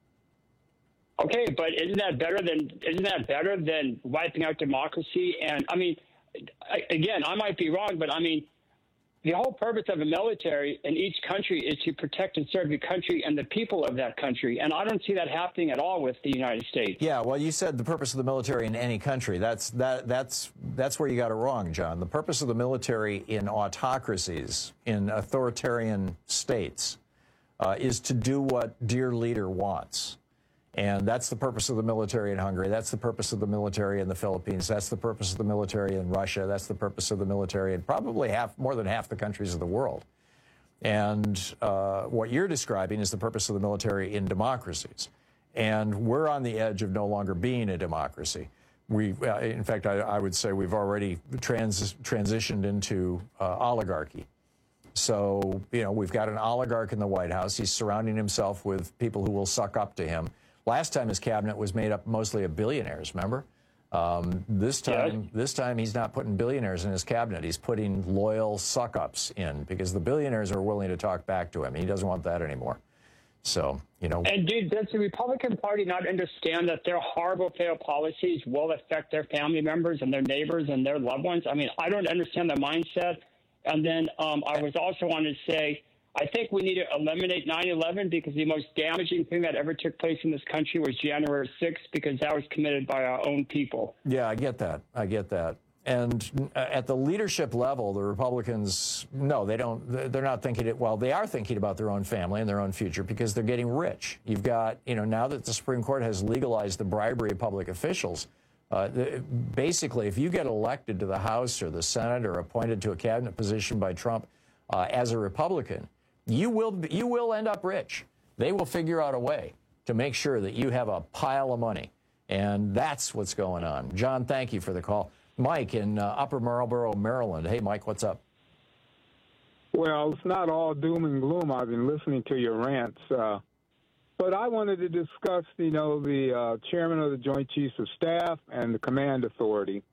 Okay, but isn't that better than wiping out democracy? And I mean, again, I might be wrong, but I mean, the whole purpose of a military in each country is to protect and serve the country and the people of that country. And I don't see that happening at all with the United States. Yeah, well, you said the purpose of the military in any country. That's where you got it wrong, John. The purpose of the military in autocracies, in authoritarian states, is to do what dear leader wants. And that's the purpose of the military in Hungary. That's the purpose of the military in the Philippines. That's the purpose of the military in Russia. That's the purpose of the military in probably more than half the countries of the world. And what you're describing is the purpose of the military in democracies. And we're on the edge of no longer being a democracy. In fact, I would say we've already transitioned into oligarchy. So, we've got an oligarch in the White House. He's surrounding himself with people who will suck up to him. Last time his cabinet was made up mostly of billionaires, remember? This time he's not putting billionaires in his cabinet. He's putting loyal suck-ups in because the billionaires are willing to talk back to him. He doesn't want that anymore. So, And, dude, does the Republican Party not understand that their horrible failed policies will affect their family members and their neighbors and their loved ones? I mean, I don't understand the mindset. And then I was also wanting to say, I think we need to eliminate 9/11 because the most damaging thing that ever took place in this country was January 6th because that was committed by our own people. Yeah, I get that. And at the leadership level, the Republicans, no, they're not thinking it. Well, they are thinking about their own family and their own future because they're getting rich. You've got, now that the Supreme Court has legalized the bribery of public officials, basically, if you get elected to the House or the Senate or appointed to a cabinet position by Trump as a Republican, you will end up rich. They will figure out a way to make sure that you have a pile of money. And that's what's going on. John, thank you for the call. Mike in Upper Marlboro, Maryland. Hey, Mike, what's up? Well, it's not all doom and gloom. I've been listening to your rants. But I wanted to discuss, the chairman of the Joint Chiefs of Staff and the Command Authority.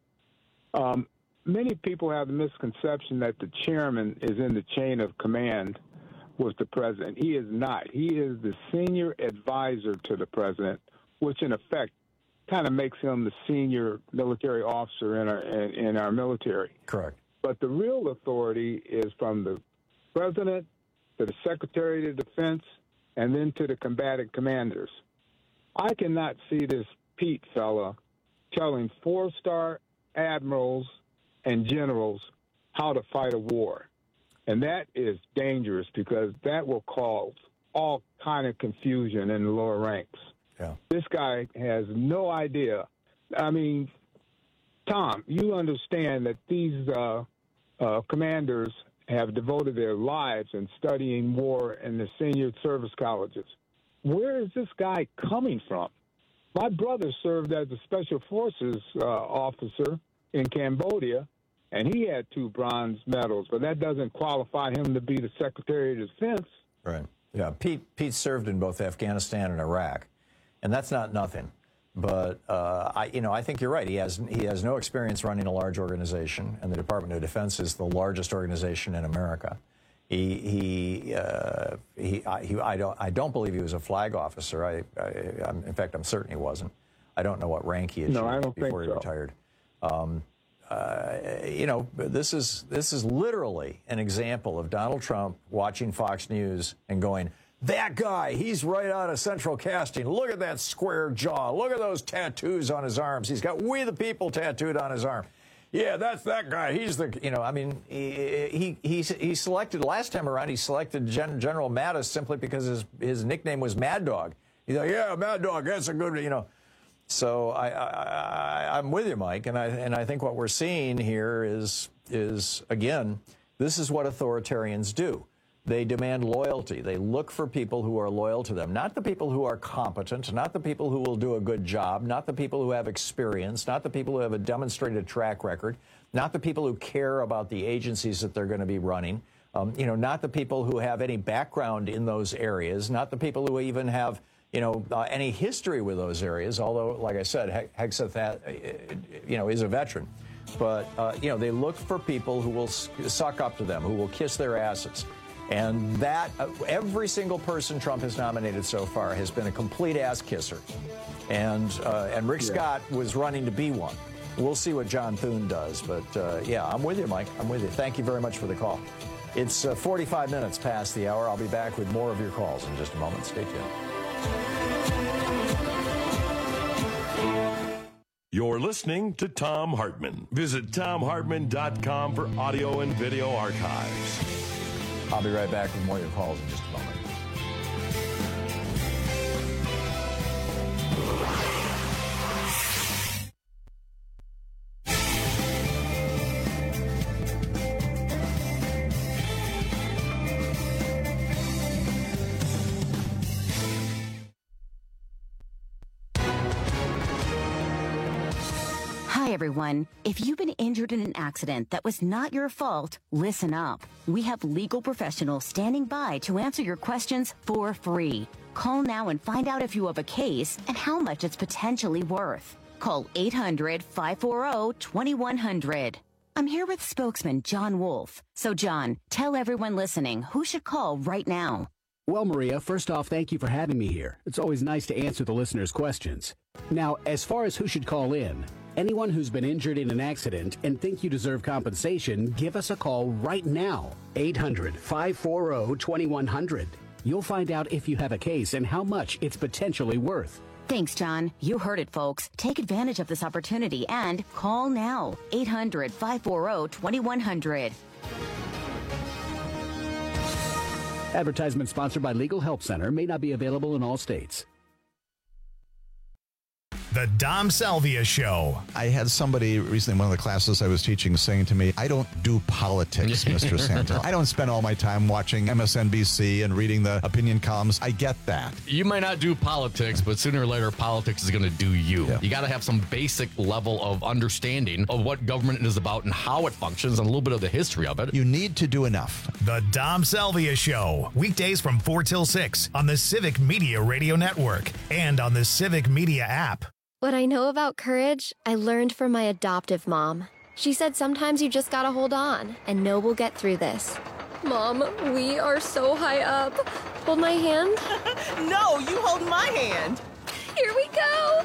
Many people have the misconception that the chairman is in the chain of command with the president. He is not. He is the senior advisor to the president, which in effect kind of makes him the senior military officer in our military. Correct. But the real authority is from the president to the Secretary of Defense and then to the combatant commanders. I cannot see this Pete fella telling 4-star admirals and generals how to fight a war. And that is dangerous because that will cause all kind of confusion in the lower ranks. Yeah. This guy has no idea. I mean, Tom, you understand that these commanders have devoted their lives in studying war in the senior service colleges. Where is this guy coming from? My brother served as a special forces officer in Cambodia, and he had 2 bronze medals, but that doesn't qualify him to be the Secretary of Defense. Right. Yeah. Pete served in both Afghanistan and Iraq, and that's not nothing. But I think you're right. He has no experience running a large organization, and the Department of Defense is the largest organization in America. I don't believe he was a flag officer. In fact, I'm certain he wasn't. I don't know what rank he achieved before he retired. This is literally an example of Donald Trump watching Fox News and going, That guy, he's right out of Central Casting. Look at that square jaw. Look at those tattoos on his arms. He's got We the People tattooed on his arm. Yeah, that's that guy. He's the, I mean, he selected, last time around, he selected General Mattis simply because his nickname was Mad Dog. He's like, yeah, Mad Dog, that's a good, So I'm with you, Mike, and I think what we're seeing here is again, this is what authoritarians do. They demand loyalty. They look for people who are loyal to them, not the people who are competent, not the people who will do a good job, not the people who have experience, not the people who have a demonstrated track record, not the people who care about the agencies that they're going to be running, not the people who have any background in those areas, not the people who even have any history with those areas, although, like I said, Hegseth, is a veteran. But, they look for people who will suck up to them, who will kiss their asses. And that, every single person Trump has nominated so far has been a complete ass kisser. And Rick Scott was running to be one. We'll see what John Thune does. But, I'm with you, Mike. I'm with you. Thank you very much for the call. It's 45 minutes past the hour. I'll be back with more of your calls in just a moment. Stay tuned. You're listening to Thom Hartmann. Visit ThomHartmann.com for audio and video archives. I'll be right back with more of your calls in just a moment. Hi, everyone. If you've been injured in an accident that was not your fault, listen up. We have legal professionals standing by to answer your questions for free. Call now and find out if you have a case and how much it's potentially worth. Call 800-540-2100. I'm here with spokesman John Wolf. So, John, tell everyone listening who should call right now. Well, Maria, first off, thank you for having me here. It's always nice to answer the listeners' questions. Now, as far as who should call in, anyone who's been injured in an accident and think you deserve compensation, give us a call right now. 800-540-2100. You'll find out if you have a case and how much it's potentially worth. Thanks, John. You heard it, folks. Take advantage of this opportunity and call now. 800-540-2100. Advertisement sponsored by Legal Help Center. May not be available in all states. The Dom Salvia Show. I had somebody recently in one of the classes I was teaching saying to me, I don't do politics, Mr. Santa. I don't spend all my time watching MSNBC and reading the opinion columns. I get that. You might not do politics, but sooner or later, politics is going to do you. Yeah. You got to have some basic level of understanding of what government is about and how it functions and a little bit of the history of it. You need to do enough. The Dom Salvia Show. Weekdays from 4 till 6 on the Civic Media Radio Network and on the Civic Media app. What I know about courage, I learned from my adoptive mom. She said sometimes you just gotta hold on and know we'll get through this. Mom, we are so high up. Hold my hand. No, you hold my hand. Here we go.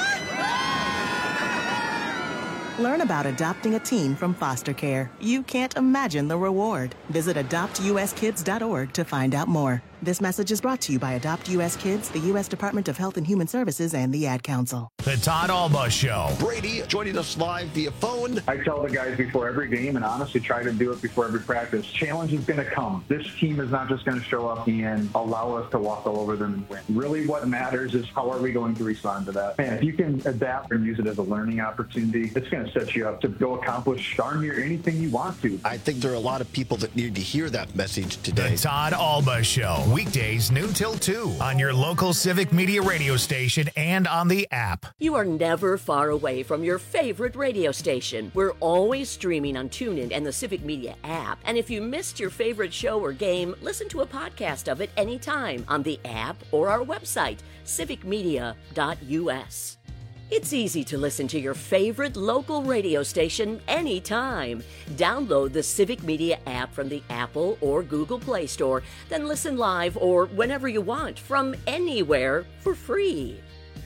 Learn about adopting a teen from foster care. You can't imagine the reward. Visit adoptuskids.org to find out more. This message is brought to you by Adopt U.S. Kids, the U.S. Department of Health and Human Services, and the Ad Council. The Todd Alba Show. Brady joining us live via phone. I tell the guys before every game, and honestly try to do it before every practice, challenge is going to come. This team is not just going to show up and allow us to walk all over them and win. Really what matters is how are we going to respond to that. And if you can adapt and use it as a learning opportunity, it's going to set you up to go accomplish darn near anything you want to. I think there are a lot of people that need to hear that message today. The Todd Alba Show. Weekdays noon till 2 on your local Civic Media radio station and on the app. You are never far away from your favorite radio station. We're always streaming on TuneIn and the Civic Media app. And if you missed your favorite show or game, listen to a podcast of it anytime on the app or our website, civicmedia.us. It's easy to listen to your favorite local radio station anytime. Download the Civic Media app from the Apple or Google Play Store, then listen live or whenever you want from anywhere for free.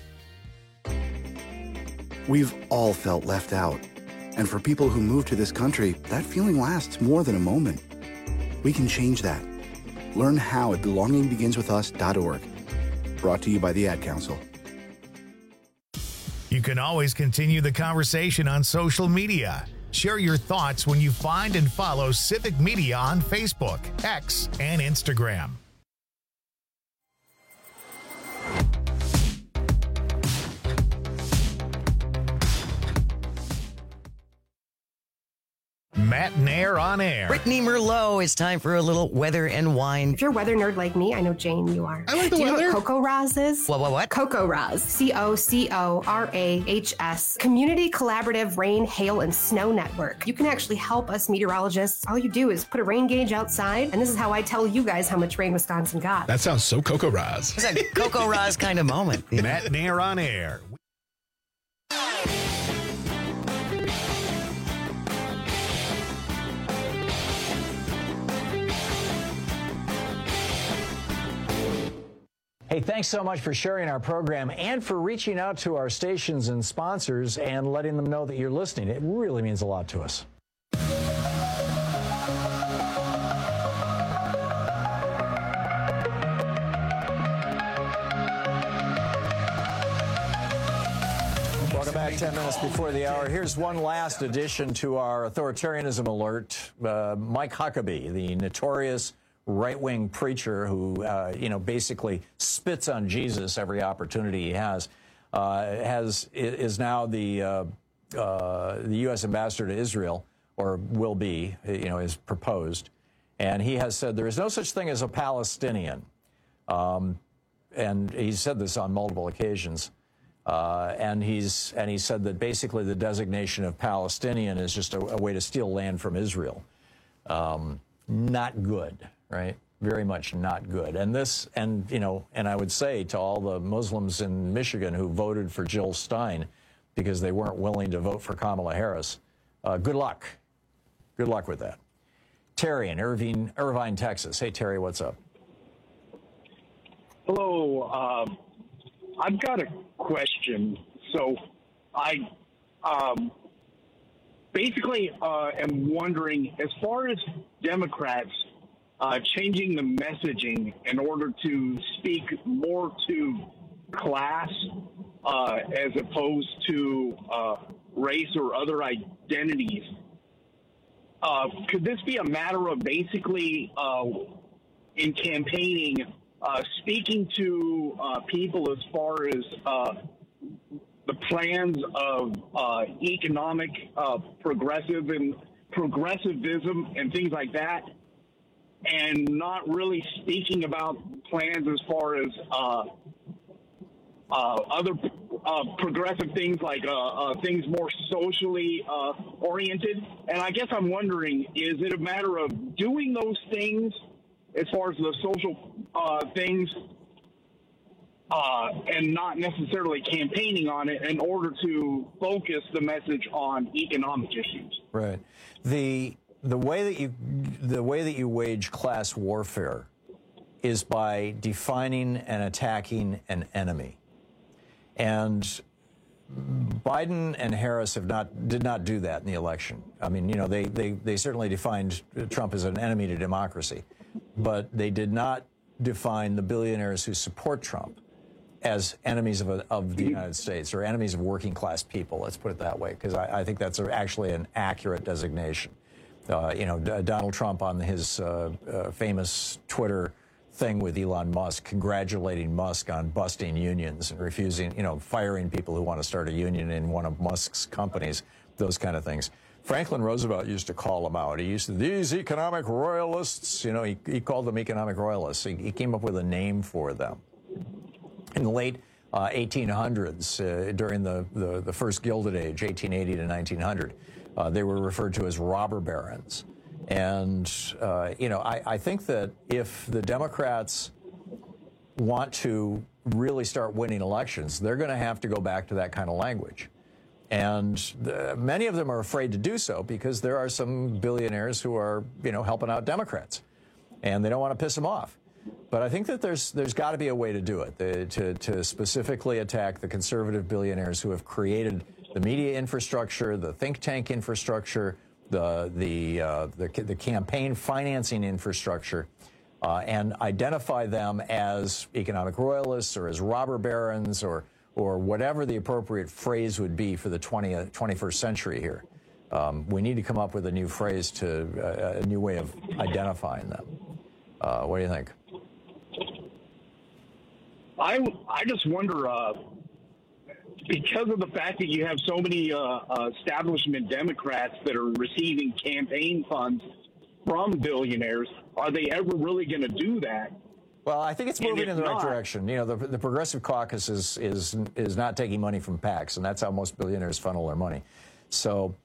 We've all felt left out. And for people who move to this country, that feeling lasts more than a moment. We can change that. Learn how at belongingbeginswithus.org. Brought to you by the Ad Council. You can always continue the conversation on social media. Share your thoughts when you find and follow Civic Media on Facebook, X, and Instagram. Matt Nair on air. Brittany Merlot, it's time for a little weather and wine. If you're a weather nerd like me, I know Jane, you are. I like the Do you weather. know what Coco Raz is? What? Coco Raz. COCORAHS. Community Collaborative Rain, Hail, and Snow Network. You can actually help us meteorologists. All you do is put a rain gauge outside, and this is how I tell you guys how much rain Wisconsin got. That sounds so Coco Raz. It's a Coco Raz kind of moment. Matt Nair on air. Hey, thanks so much for sharing our program and for reaching out to our stations and sponsors and letting them know that you're listening. It really means a lot to us. Welcome back. 10 minutes before the hour. Here's one last addition to our authoritarianism alert. Mike Huckabee, the notorious right-wing preacher who, basically spits on Jesus every opportunity he has, is now the U.S. ambassador to Israel, or will be, is proposed. And he has said there is no such thing as a Palestinian. And he's said this on multiple occasions. And he said that basically the designation of Palestinian is just a way to steal land from Israel. Not good. Right? Very much not good. And I would say to all the Muslims in Michigan who voted for Jill Stein because they weren't willing to vote for Kamala Harris, good luck. Good luck with that. Terry in Irvine, Texas. Hey, Terry, what's up? Hello. I've got a question. So I basically am wondering, as far as Democrats changing the messaging in order to speak more to class as opposed to race or other identities. Could this be a matter of basically in campaigning speaking to people as far as the plans of economic progressivism and things like that, and not really speaking about plans as far as other progressive things like things more socially oriented? And I guess I'm wondering, is it a matter of doing those things as far as the social things and not necessarily campaigning on it in order to focus the message on economic issues? Right. The way that you wage class warfare is by defining and attacking an enemy. And Biden and Harris did not do that in the election. I mean, they certainly defined Trump as an enemy to democracy, but they did not define the billionaires who support Trump as enemies of the United States or enemies of working class people. Let's put it that way, because I think that's actually an accurate designation. Donald Trump on his famous Twitter thing with Elon Musk, congratulating Musk on busting unions and refusing, firing people who want to start a union in one of Musk's companies, those kind of things. Franklin Roosevelt used to call them out. He used to, these economic royalists, he called them economic royalists. He came up with a name for them. In the late 1800s, during the first Gilded Age, 1880 to 1900, they were referred to as robber barons. And, I think that if the Democrats want to really start winning elections, they're going to have to go back to that kind of language. And many of them are afraid to do so because there are some billionaires who are, helping out Democrats, and they don't want to piss them off. But I think that there's got to be a way to do it, to specifically attack the conservative billionaires who have created the media infrastructure, the think tank infrastructure, the campaign financing infrastructure, and identify them as economic royalists or as robber barons or whatever the appropriate phrase would be for the 21st century here. We need to come up with a new phrase a new way of identifying them. What do you think? I just wonder, because of the fact that you have so many establishment Democrats that are receiving campaign funds from billionaires, are they ever really going to do that? Well, I think it's moving in the right direction. You know, the Progressive Caucus is not taking money from PACs, and that's how most billionaires funnel their money. So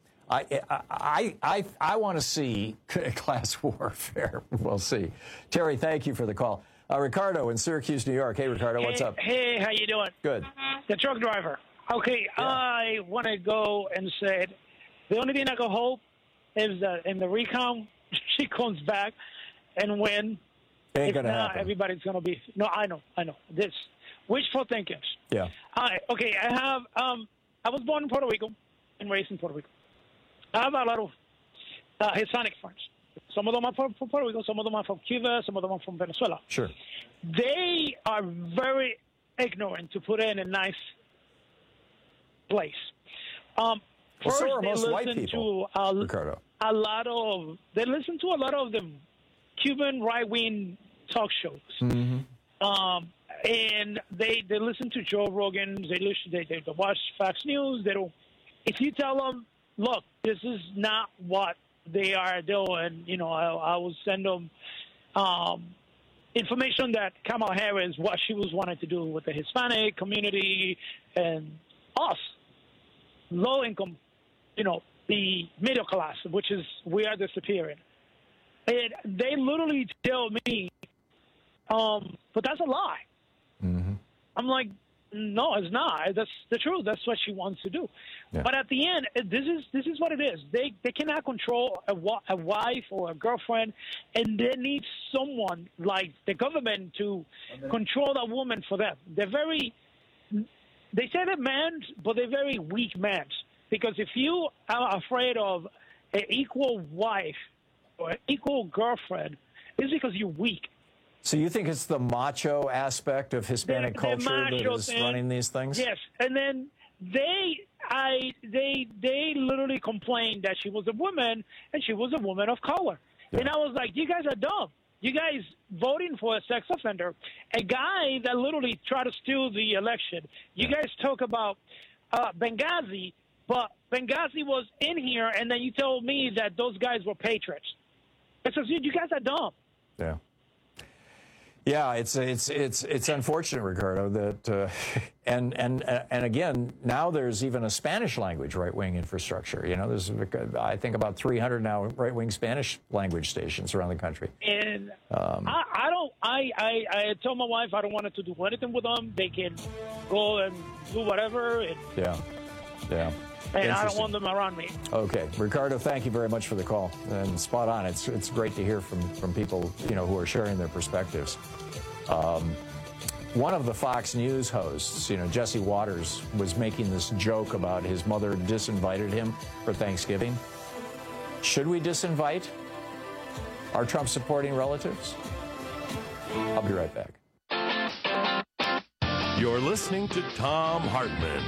I want to see class warfare. We'll see. Terry, thank you for the call. Ricardo in Syracuse, New York. Hey, Ricardo, what's up? Hey, how you doing? Good. The truck driver. Okay, yeah. I want to go and say the only thing I can hope is that in the recount, she comes back and win. Ain't if gonna not, happen. Everybody's going to be... No, I know. This wishful thinking. Yeah. All right, okay, I have... I was born in Puerto Rico and raised in Puerto Rico. I have a lot of Hispanic friends. Some of them are from Puerto Rico, some of them are from Cuba, some of them are from Venezuela. Sure. They are very ignorant, to put it in a nice place. First, so are they most white listen people, to Ricardo. they listen to a lot of the Cuban right-wing talk shows. Mm-hmm. And they listen to Joe Rogan. They watch Fox News. They don't. If you tell them, look, this is not what they are doing, you know, I will send them information that Kamala Harris, what she was wanting to do with the Hispanic community and us, low income, you know, the middle class, which is we are disappearing. And they literally tell me, but that's a lie. Mm-hmm. I'm like, no, it's not. That's the truth. That's what she wants to do. Yeah. But at the end, this is what it is. They cannot control a wife or a girlfriend, and they need someone like the government to control that woman for them. They say they're men, but they're very weak men. Because if you are afraid of an equal wife or an equal girlfriend, it's because you're weak. So you think it's the macho aspect of Hispanic culture that is running these things? Yes, and then they literally complained that she was a woman and she was a woman of color. Yeah. And I was like, you guys are dumb. You guys voting for a sex offender, a guy that literally tried to steal the election. You guys talk about Benghazi, but Benghazi was in here, and then you told me that those guys were patriots. It says you guys are dumb. Yeah. Yeah, it's unfortunate, Ricardo, that and again, now there's even a Spanish language right-wing infrastructure. You know, there's I think about 300 now right-wing Spanish language stations around the country. And I told my wife I don't want to do anything with them. They can go and do whatever. Yeah. And I don't want them around me. Okay, Ricardo, thank you very much for the call. And spot on. It's great to hear from people, you know, who are sharing their perspectives. One of the Fox News hosts, you know, Jesse Waters, was making this joke about his mother disinvited him for Thanksgiving. Should we disinvite our Trump-supporting relatives? I'll be right back. You're listening to Thom Hartmann.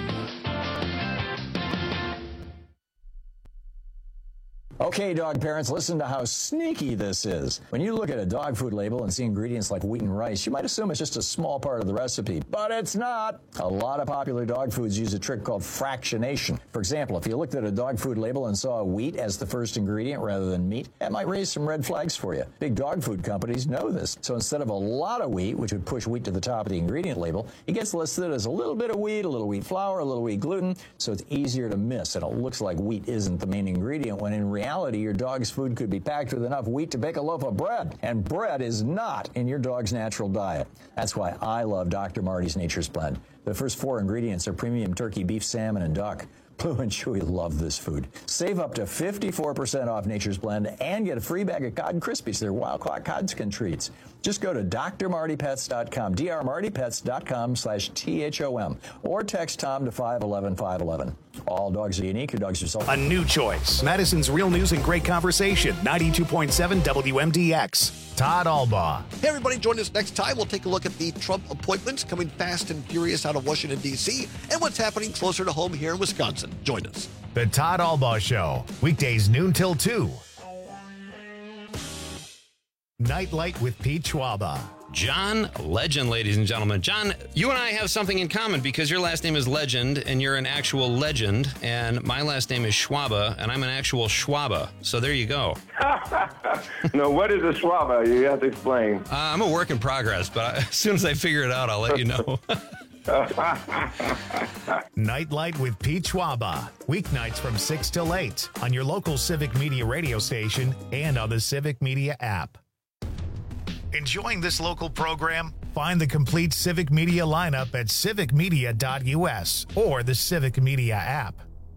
Okay, dog parents, listen to how sneaky this is. When you look at a dog food label and see ingredients like wheat and rice, you might assume it's just a small part of the recipe, but it's not. A lot of popular dog foods use a trick called fractionation. For example, if you looked at a dog food label and saw wheat as the first ingredient rather than meat, that might raise some red flags for you. Big dog food companies know this. So instead of a lot of wheat, which would push wheat to the top of the ingredient label, it gets listed as a little bit of wheat, a little wheat flour, a little wheat gluten, so it's easier to miss, and it looks like wheat isn't the main ingredient, when in reality, your dog's food could be packed with enough wheat to bake a loaf of bread. And bread is not in your dog's natural diet. That's why I love Dr. Marty's Nature's Blend. The first 4 ingredients are premium turkey, beef, salmon, and duck. Blue and Chewy love this food. Save up to 54% off Nature's Blend and get a free bag of Cod Krispies. They're wild-caught Codskin treats. Just go to drmartypets.com, drmartypets.com/THOM, or text Tom to 511-511. All dogs are unique. Your dogs are self. A new choice. Madison's Real News and Great Conversation, 92.7 WMDX. Todd Albaugh. Hey, everybody, join us next time. We'll take a look at the Trump appointments coming fast and furious out of Washington, D.C., and what's happening closer to home here in Wisconsin. Join us. The Todd Albaugh Show, weekdays noon till 2. Nightlight with Pete Schwaba. John Legend, ladies and gentlemen. John, you and I have something in common because your last name is Legend and you're an actual legend, and my last name is Schwaba and I'm an actual Schwaba. So there you go. No, what is a Schwaba? You have to explain. I'm a work in progress, but as soon as I figure it out, I'll let you know. Nightlight with Pete Schwaba. Weeknights from 6 till 8 on your local Civic Media radio station and on the Civic Media app. Enjoying this local program? Find the complete Civic Media lineup at civicmedia.us or the Civic Media app.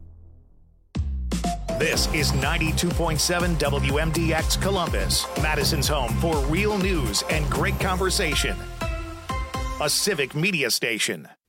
This is 92.7 WMDX Columbus, Madison's home for real news and great conversation. A Civic Media station.